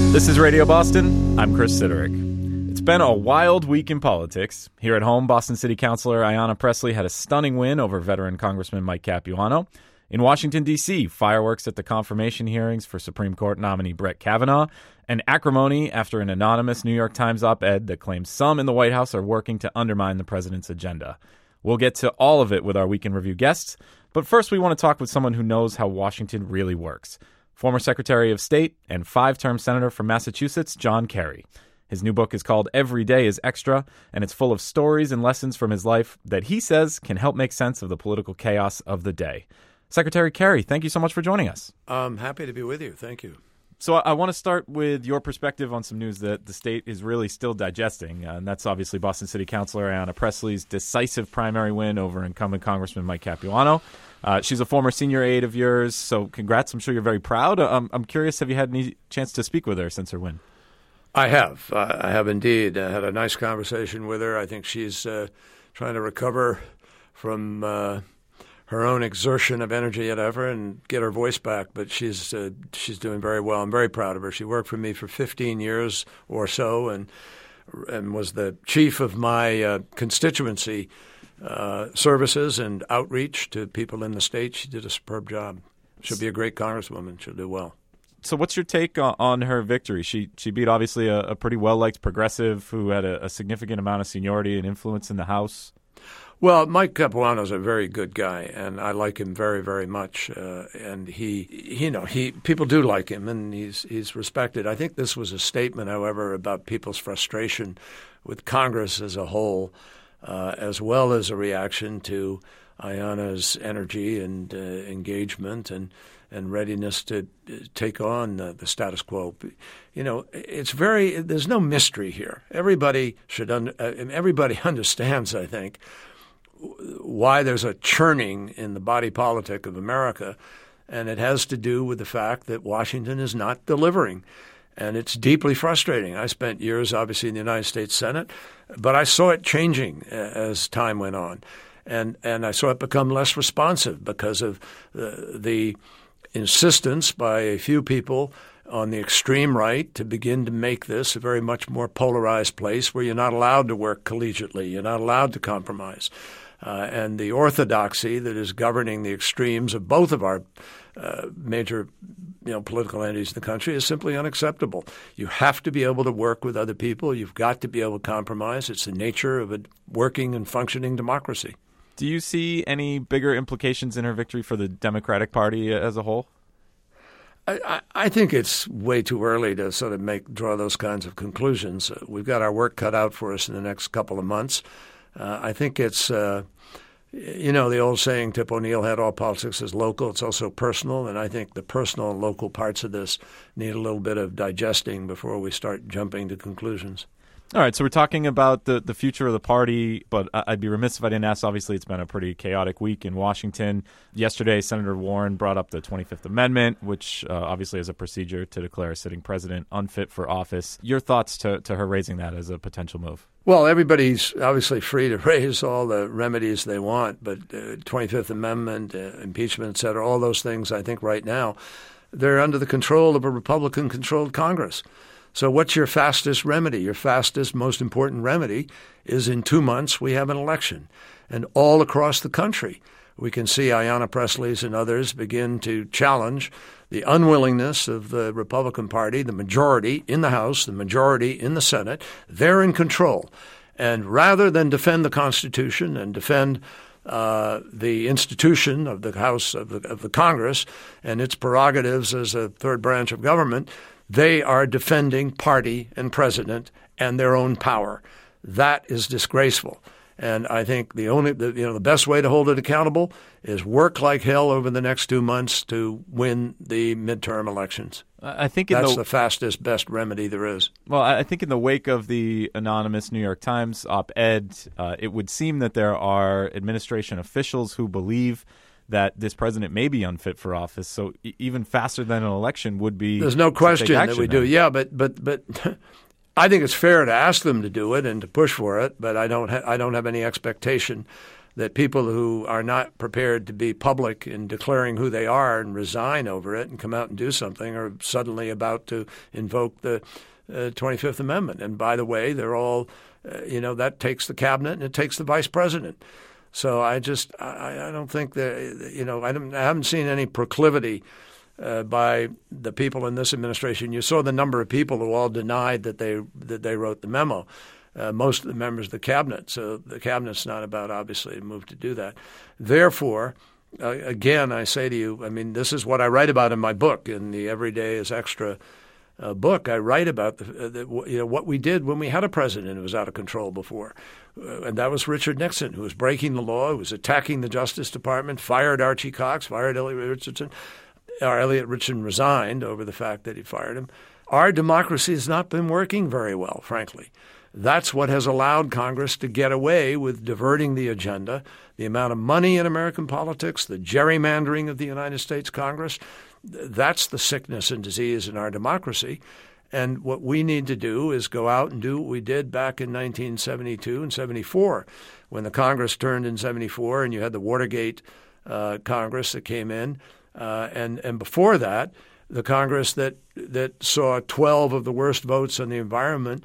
This is Radio Boston. I'm Chris Siderick. It's been a wild week in politics. Here at home, Boston City Councilor Ayanna Pressley had a stunning win over veteran Congressman Mike Capuano. In Washington, D.C., fireworks at the confirmation hearings for Supreme Court nominee Brett Kavanaugh, and acrimony after an anonymous New York Times op-ed that claims some in the White House are working to undermine the president's agenda. We'll get to all of it with our Week in Review guests, but first we want to talk with someone who knows how Washington really works. Former Secretary of State and 5-term Senator from Massachusetts, John Kerry. His new book is called Every Day is Extra, and it's full of stories and lessons from his life that he says can help make sense of the political chaos of the day. Secretary Kerry, thank you so much for joining us. I'm happy to be with you. Thank you. So I want to start with your perspective on some news that the state is really still digesting, and that's obviously Boston City Councilor Ayanna Pressley's decisive primary win over incumbent Congressman Mike Capuano. She's a former senior aide of yours, so congrats. I'm sure you're very proud. I'm curious, have you had any chance to speak with her since her win? I have. I have indeed. I had a nice conversation with her. I think she's trying to recover from her own exertion of energy and effort and get her voice back, but she's doing very well. I'm very proud of her. She worked for me for 15 years or so and was the chief of my constituency services and outreach to people in the state. She did a superb job. She'll be a great congresswoman. She'll do well. So what's your take on her victory? She beat obviously a pretty well-liked progressive who had a significant amount of seniority and influence in the House. Well, Mike Capuano is a very good guy, and I like him very, very much. And people do like him, and he's respected. I think this was a statement, however, about people's frustration with Congress as a whole, as well as a reaction to Ayanna's energy and engagement and readiness to take on the status quo. You know, there's no mystery here. Everybody everybody understands, I think, why there's a churning in the body politic of America, and it has to do with the fact that Washington is not delivering, and it's deeply frustrating. I spent years, obviously, in the United States Senate, but I saw it changing as time went on, and I saw it become less responsive because of the insistence by a few people on the extreme right to begin to make this a very much more polarized place where you're not allowed to work collegiately, you're not allowed to compromise. And the orthodoxy that is governing the extremes of both of our major political entities in the country is simply unacceptable. You have to be able to work with other people. You've got to be able to compromise. It's the nature of a working and functioning democracy. Do you see any bigger implications in her victory for the Democratic Party as a whole? I think it's way too early to sort of draw those kinds of conclusions. We've got our work cut out for us in the next couple of months. I think it's, the old saying, Tip O'Neill had all politics is local. It's also personal, and I think the personal and local parts of this need a little bit of digesting before we start jumping to conclusions. All right, so we're talking about the future of the party, but I'd be remiss if I didn't ask. Obviously, it's been a pretty chaotic week in Washington. Yesterday, Senator Warren brought up the 25th Amendment, which obviously is a procedure to declare a sitting president unfit for office. Your thoughts to her raising that as a potential move? Well, everybody's obviously free to raise all the remedies they want, but 25th Amendment, impeachment, et cetera, all those things, I think right now, they're under the control of a Republican-controlled Congress. So what's your fastest remedy? Your fastest, most important remedy is in 2 months we have an election. And all across the country, we can see Ayanna Pressley's and others begin to challenge the unwillingness of the Republican Party, the majority in the House, the majority in the Senate. They're in control. And rather than defend the Constitution and defend the institution of the House, of the Congress, and its prerogatives as a third branch of government, they are defending party and president and their own power. That is disgraceful. And I think the best way to hold it accountable is work like hell over the next 2 months to win the midterm elections. I think that's the fastest, best remedy there is. Well, I think in the wake of the anonymous New York Times op-ed, it would seem that there are administration officials who believe that this president may be unfit for office. So even faster than an election would be. There's no question that we do. Yeah, but I think it's fair to ask them to do it and to push for it. But I don't have any expectation that people who are not prepared to be public in declaring who they are and resign over it and come out and do something are suddenly about to invoke the 25th Amendment. And by the way, they're all, that takes the cabinet and it takes the vice president. So I don't think that, I haven't seen any proclivity by the people in this administration. You saw the number of people who all denied that they wrote the memo. Most of the members of the cabinet. So the cabinet's not about, obviously, to move to do that. Therefore, again, I say to you, I mean, this is what I write about in my book, in the Every Day is Extra book. I write about what we did when we had a president who was out of control before. And that was Richard Nixon, who was breaking the law, who was attacking the Justice Department, fired Archie Cox, fired Elliot Richardson. Elliot Richardson resigned over the fact that he fired him. Our democracy has not been working very well, frankly. That's what has allowed Congress to get away with diverting the agenda, the amount of money in American politics, the gerrymandering of the United States Congress. That's the sickness and disease in our democracy. And what we need to do is go out and do what we did back in 1972 and 74, when the Congress turned in 74 and you had the Watergate Congress that came in. And before that, the Congress that saw 12 of the worst votes on the environment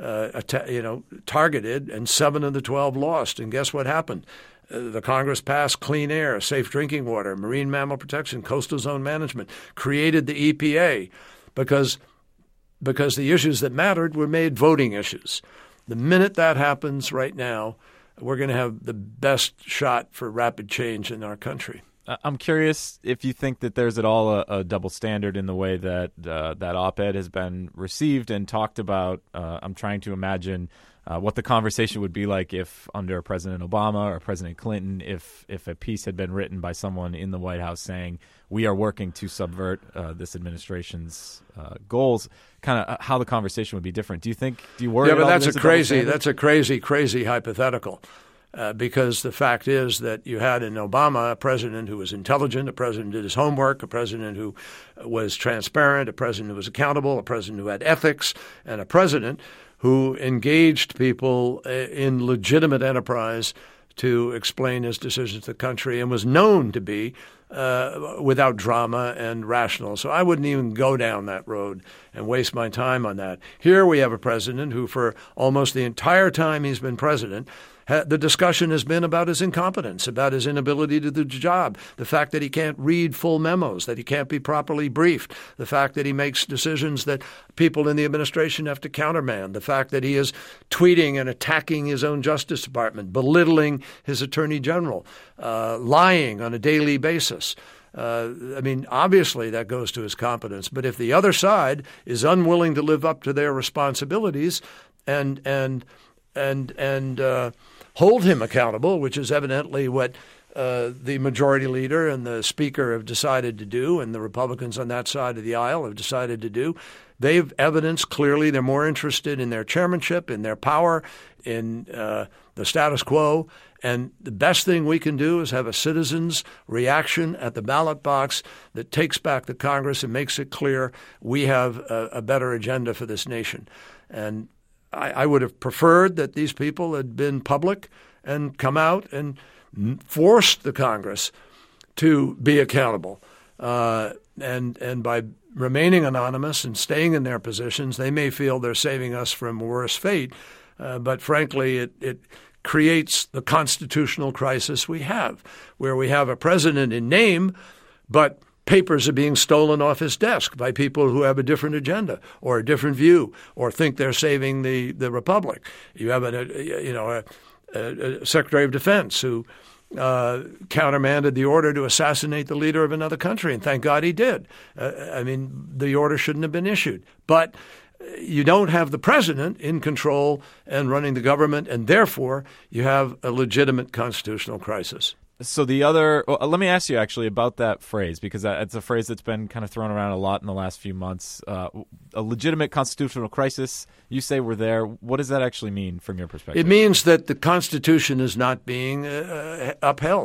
targeted, and 7 of the 12 lost. And guess what happened? The Congress passed clean air, safe drinking water, marine mammal protection, coastal zone management, created the EPA because the issues that mattered were made voting issues. The minute that happens right now, we're going to have the best shot for rapid change in our country. I'm curious if you think that there's at all a double standard in the way that that op-ed has been received and talked about. I'm trying to imagine what the conversation would be like if under President Obama or President Clinton, if a piece had been written by someone in the White House saying we are working to subvert this administration's goals, kind of how the conversation would be different. Do you worry? Yeah, but that's a crazy hypothetical. Because the fact is that you had in Obama a president who was intelligent, a president who did his homework, a president who was transparent, a president who was accountable, a president who had ethics, and a president who engaged people in legitimate enterprise to explain his decisions to the country and was known to be without drama and rational. So I wouldn't even go down that road and waste my time on that. Here we have a president who for almost the entire time he's been president, the discussion has been about his incompetence, about his inability to do the job, the fact that he can't read full memos, that he can't be properly briefed, the fact that he makes decisions that people in the administration have to countermand, the fact that he is tweeting and attacking his own Justice Department, belittling his Attorney General, lying on a daily basis. Obviously that goes to his competence. But if the other side is unwilling to live up to their responsibilities and hold him accountable, which is evidently what the majority leader and the speaker have decided to do, and the Republicans on that side of the aisle have decided to do. They've evidenced clearly they're more interested in their chairmanship, in their power, in the status quo. And the best thing we can do is have a citizen's reaction at the ballot box that takes back the Congress and makes it clear we have a better agenda for this nation. And I would have preferred that these people had been public and come out and forced the Congress to be accountable. And by remaining anonymous and staying in their positions, they may feel they're saving us from a worse fate. But frankly, it creates the constitutional crisis we have, where we have a president in name, but papers are being stolen off his desk by people who have a different agenda or a different view or think they're saving the republic. You have a Secretary of Defense who countermanded the order to assassinate the leader of another country, and thank God he did. The order shouldn't have been issued. But you don't have the president in control and running the government, and therefore you have a legitimate constitutional crisis. So let me ask you actually about that phrase, because it's a phrase that's been kind of thrown around a lot in the last few months. A legitimate constitutional crisis, you say we're there. What does that actually mean from your perspective? It means that the Constitution is not being upheld.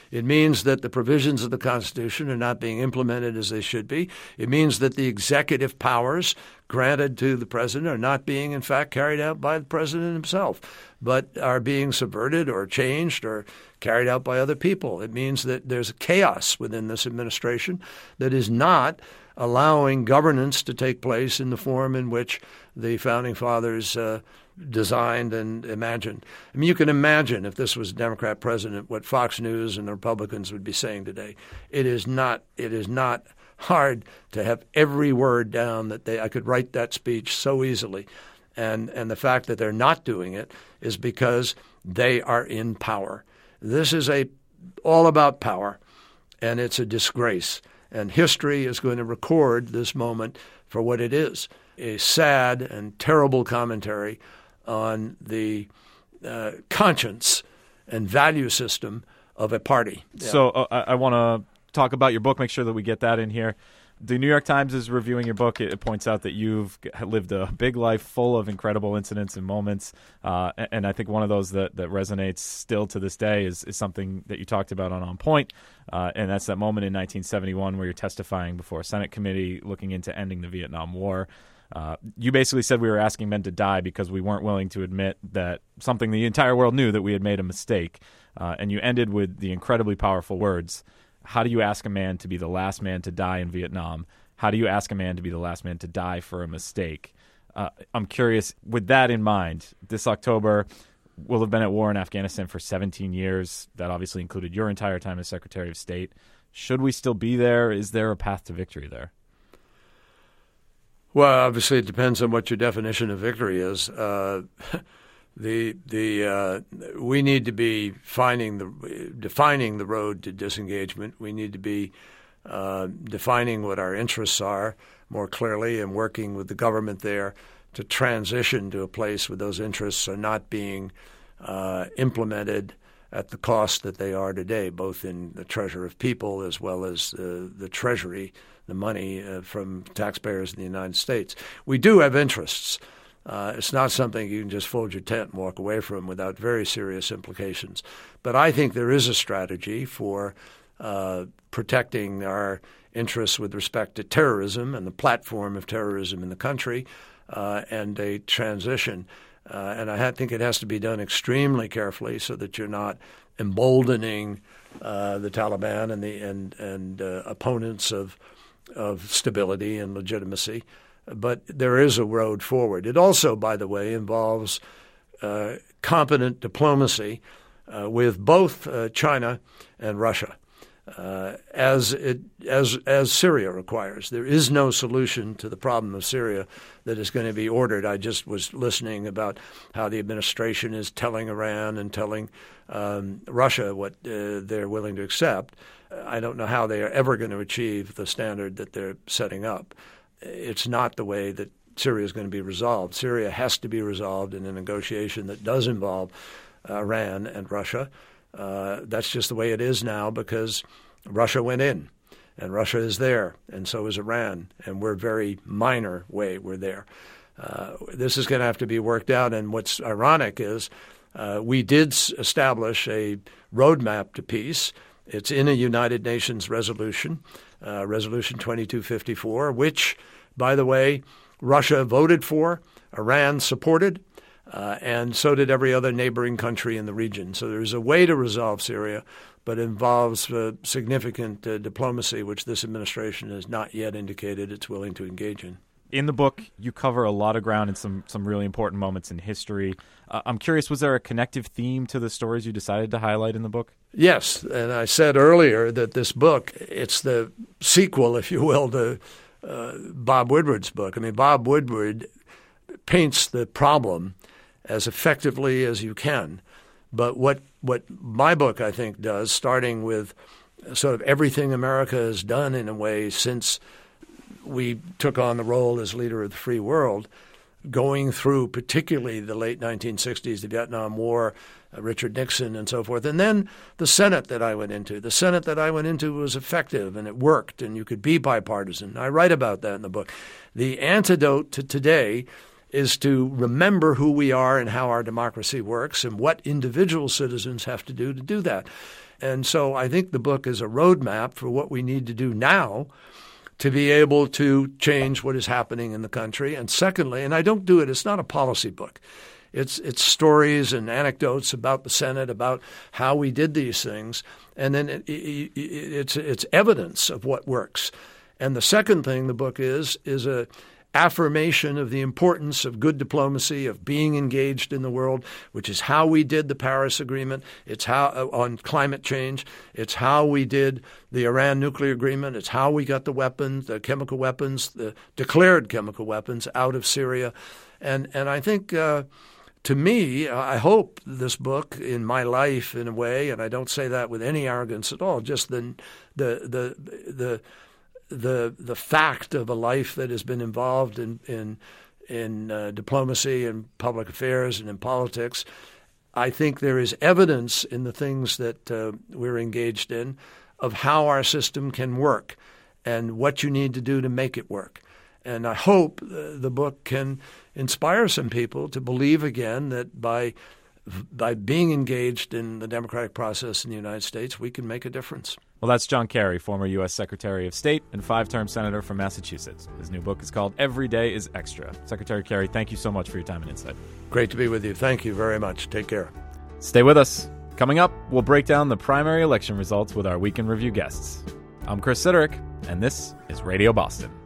It means that the provisions of the Constitution are not being implemented as they should be. It means that the executive powers granted to the president are not being, in fact, carried out by the president himself, but are being subverted or changed or carried out by other people. It means that there's chaos within this administration that is not allowing governance to take place in the form in which the Founding Fathers designed and imagined. I mean, you can imagine if this was a Democrat president, what Fox News and the Republicans would be saying today. It is not hard to have every word down that I could write that speech so easily. And the fact that they're not doing it is because they are in power. This is all about power, and it's a disgrace. And history is going to record this moment for what it is, a sad and terrible commentary on the conscience and value system of a party. Yeah. So I want to talk about your book, make sure that we get that in here. The New York Times is reviewing your book. It points out that you've lived a big life full of incredible incidents and moments. And I think one of those that resonates still to this day is something that you talked about on Point. And that's that moment in 1971 where you're testifying before a Senate committee looking into ending the Vietnam War. You basically said we were asking men to die because we weren't willing to admit that something the entire world knew, that we had made a mistake. And you ended with the incredibly powerful words, how do you ask a man to be the last man to die in Vietnam? How do you ask a man to be the last man to die for a mistake? I'm curious, with that in mind, this October, we'll have been at war in Afghanistan for 17 years. That obviously included your entire time as Secretary of State. Should we still be there? Is there a path to victory there? Well, obviously, it depends on what your definition of victory is. We need to be defining the road to disengagement. We need to be defining what our interests are more clearly and working with the government there to transition to a place where those interests are not being implemented at the cost that they are today, both in the treasure of people as well as the treasury, the money from taxpayers in the United States. We do have interests. It's not something you can just fold your tent and walk away from without very serious implications. But I think there is a strategy for protecting our interests with respect to terrorism and the platform of terrorism in the country and a transition. And I think it has to be done extremely carefully so that you're not emboldening the Taliban and opponents of stability and legitimacy. But there is a road forward. It also, by the way, involves competent diplomacy with both China and Russia, as Syria requires. There is no solution to the problem of Syria that is going to be ordered. I just was listening about how the administration is telling Iran and telling Russia what they're willing to accept. I don't know how they are ever going to achieve the standard that they're setting up. It's not the way that Syria is going to be resolved. Syria has to be resolved in a negotiation that does involve Iran and Russia. That's just the way it is now because Russia went in, and Russia is there, and so is Iran, and we're very minor way we're there. This is going to have to be worked out, and what's ironic is we did establish a roadmap to peace. It's in a United Nations resolution, Resolution 2254, which, by the way, Russia voted for, Iran supported, and so did every other neighboring country in the region. So there's a way to resolve Syria, but it involves significant diplomacy, which this administration has not yet indicated it's willing to engage in. In the book, you cover a lot of ground and some really important moments in history. I'm curious, was there a connective theme to the stories you decided to highlight in the book? Yes, and I said earlier that this book, it's the sequel, if you will, to Bob Woodward's book. I mean, Bob Woodward paints the problem as effectively as you can. But what my book, I think, does, starting with sort of everything America has done in a way since we took on the role as leader of the free world, going through particularly the late 1960s, the Vietnam War, Richard Nixon and so forth. And then the Senate that I went into. The Senate that I went into was effective and it worked and you could be bipartisan. I write about that in the book. The antidote to today is to remember who we are and how our democracy works and what individual citizens have to do that. And so I think the book is a roadmap for what we need to do now to be able to change what is happening in the country. And secondly, and I don't do it, it's not a policy book. It's stories and anecdotes about the Senate, about how we did these things. And then it's evidence of what works. And the second thing the book is a affirmation of the importance of good diplomacy, of being engaged in the world, which is how we did the Paris Agreement. It's how on climate change. It's how we did the Iran nuclear agreement. It's how we got the weapons, the chemical weapons, the declared chemical weapons out of Syria. And I think to me, I hope this book in my life, in a way, and I don't say that with any arrogance at all, just the fact of a life that has been involved in diplomacy and public affairs and in politics. I think there is evidence in the things that we're engaged in of how our system can work and what you need to do to make it work. And I hope the book can inspire some people to believe again that by being engaged in the democratic process in the United States, we can make a difference. Well, that's John Kerry, former U.S. Secretary of State and 5-term senator from Massachusetts. His new book is called Every Day is Extra. Secretary Kerry, thank you so much for your time and insight. Great to be with you. Thank you very much. Take care. Stay with us. Coming up, we'll break down the primary election results with our Week in Review guests. I'm Chris Siderick, and this is Radio Boston.